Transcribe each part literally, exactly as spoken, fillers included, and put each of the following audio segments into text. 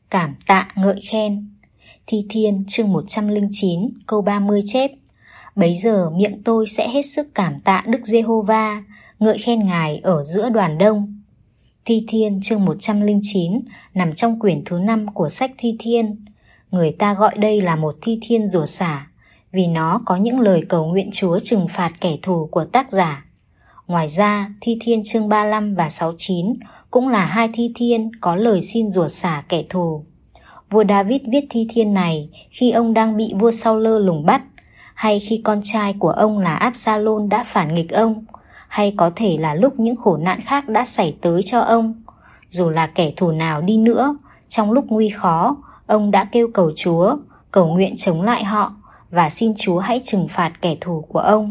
Cảm tạ ngợi khen. Thi Thiên chương một trăm lẻ chín câu ba mươi chép: Bấy giờ miệng tôi sẽ hết sức cảm tạ Đức Giê-hô-va, ngợi khen Ngài ở giữa đoàn đông. Thi Thiên chương một trăm lẻ chín nằm trong quyển thứ năm của sách Thi Thiên. Người ta gọi đây là một thi thiên rủa xả, vì nó có những lời cầu nguyện Chúa trừng phạt kẻ thù của tác giả. Ngoài ra, Thi Thiên chương ba mươi lăm và sáu mươi chín cũng là hai thi thiên có lời xin rủa xả kẻ thù. Vua David viết thi thiên này khi ông đang bị vua Sau-lơ lùng bắt, hay khi con trai của ông là Áp-sa-lôn đã phản nghịch ông, hay có thể là lúc những khổ nạn khác đã xảy tới cho ông. Dù là kẻ thù nào đi nữa, trong lúc nguy khó, ông đã kêu cầu Chúa, cầu nguyện chống lại họ và xin Chúa hãy trừng phạt kẻ thù của ông.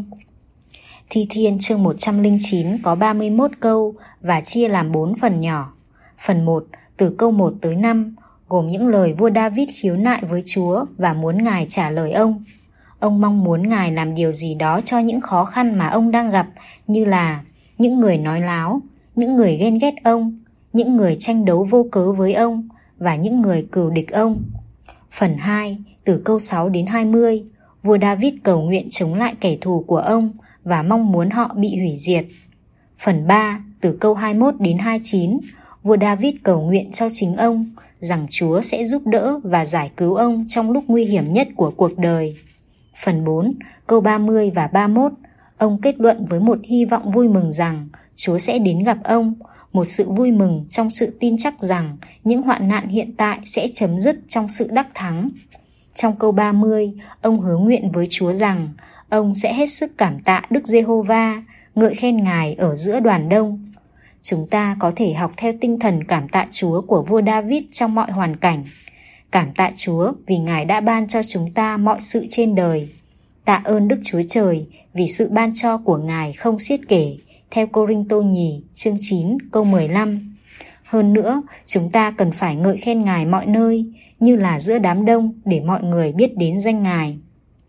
Thi Thiên chương một trăm lẻ chín có ba mươi mốt câu và chia làm bốn phần nhỏ. Phần một, từ câu một tới năm, gồm những lời vua David khiếu nại với Chúa và muốn Ngài trả lời ông. Ông mong muốn Ngài làm điều gì đó cho những khó khăn mà ông đang gặp, như là những người nói láo, những người ghen ghét ông, những người tranh đấu vô cớ với ông và những người cừu địch ông. Phần hai, từ câu sáu đến hai mươi, vua David cầu nguyện chống lại kẻ thù của ông và mong muốn họ bị hủy diệt. Phần ba, từ câu hai mươi mốt đến hai mươi chín, vua David cầu nguyện cho chính ông rằng Chúa sẽ giúp đỡ và giải cứu ông trong lúc nguy hiểm nhất của cuộc đời. Phần bốn, câu ba mươi và ba mươi mốt, ông kết luận với một hy vọng vui mừng rằng Chúa sẽ đến gặp ông, một sự vui mừng trong sự tin chắc rằng những hoạn nạn hiện tại sẽ chấm dứt trong sự đắc thắng. Trong câu ba mươi, ông hứa nguyện với Chúa rằng ông sẽ hết sức cảm tạ Đức Giê-hô-va, ngợi khen Ngài ở giữa đoàn đông. Chúng ta có thể học theo tinh thần cảm tạ Chúa của vua David trong mọi hoàn cảnh. Cảm tạ Chúa vì Ngài đã ban cho chúng ta mọi sự trên đời. Tạ ơn Đức Chúa Trời vì sự ban cho của Ngài không xiết kể, theo Cô-rinh-tô nhì chương chín câu mười lăm. Hơn nữa, chúng ta cần phải ngợi khen Ngài mọi nơi, như là giữa đám đông để mọi người biết đến danh Ngài.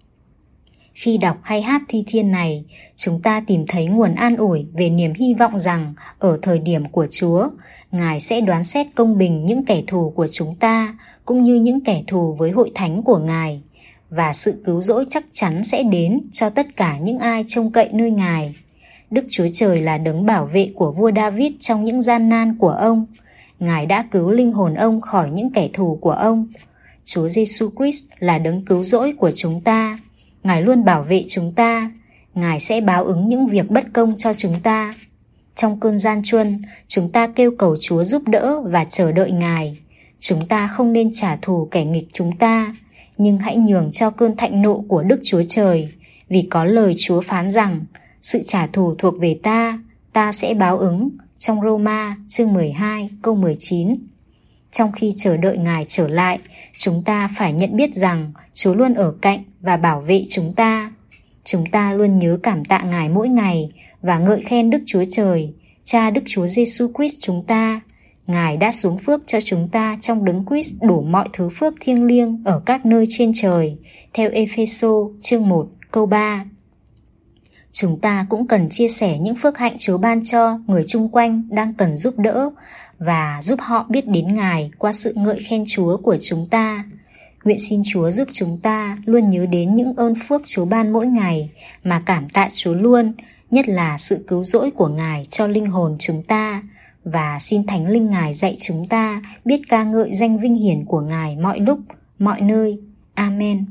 Khi đọc hay hát thi thiên này, chúng ta tìm thấy nguồn an ủi về niềm hy vọng rằng ở thời điểm của Chúa, Ngài sẽ đoán xét công bình những kẻ thù của chúng ta, cũng như những kẻ thù với hội thánh của Ngài, và sự cứu rỗi chắc chắn sẽ đến cho tất cả những ai trông cậy nơi Ngài. Đức Chúa Trời là đấng bảo vệ của vua David trong những gian nan của ông. Ngài đã cứu linh hồn ông khỏi những kẻ thù của ông. Chúa Giêsu Christ là đấng cứu rỗi của chúng ta. Ngài luôn bảo vệ chúng ta. Ngài sẽ báo ứng những việc bất công cho chúng ta. Trong cơn gian truân, chúng ta kêu cầu Chúa giúp đỡ và chờ đợi Ngài. Chúng ta không nên trả thù kẻ nghịch chúng ta, nhưng hãy nhường cho cơn thạnh nộ của Đức Chúa Trời, vì có lời Chúa phán rằng sự trả thù thuộc về ta, ta sẽ báo ứng, trong Roma chương mười hai câu mười chín. Trong khi chờ đợi Ngài trở lại, chúng ta phải nhận biết rằng Chúa luôn ở cạnh và bảo vệ chúng ta. Chúng ta luôn nhớ cảm tạ Ngài mỗi ngày và ngợi khen Đức Chúa Trời, Cha Đức Chúa Giêsu Christ chúng ta. Ngài đã xuống phước cho chúng ta trong đấng Christ đủ mọi thứ phước thiêng liêng ở các nơi trên trời, theo Ê-phê-sô chương một câu ba. Chúng ta cũng cần chia sẻ những phước hạnh Chúa ban cho người chung quanh đang cần giúp đỡ và giúp họ biết đến Ngài qua sự ngợi khen Chúa của chúng ta. Nguyện xin Chúa giúp chúng ta luôn nhớ đến những ơn phước Chúa ban mỗi ngày mà cảm tạ Chúa luôn, nhất là sự cứu rỗi của Ngài cho linh hồn chúng ta. Và xin Thánh Linh Ngài dạy chúng ta biết ca ngợi danh vinh hiển của Ngài mọi lúc, mọi nơi. Amen.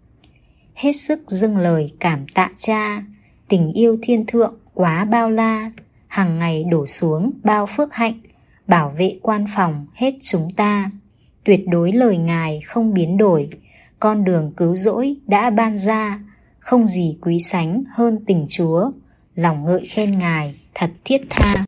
Hết sức dâng lời cảm tạ Cha, tình yêu thiên thượng quá bao la, hằng ngày đổ xuống bao phước hạnh, bảo vệ quan phòng hết chúng ta. Tuyệt đối lời Ngài không biến đổi, con đường cứu rỗi đã ban ra, không gì quý sánh hơn tình Chúa, lòng ngợi khen Ngài thật thiết tha.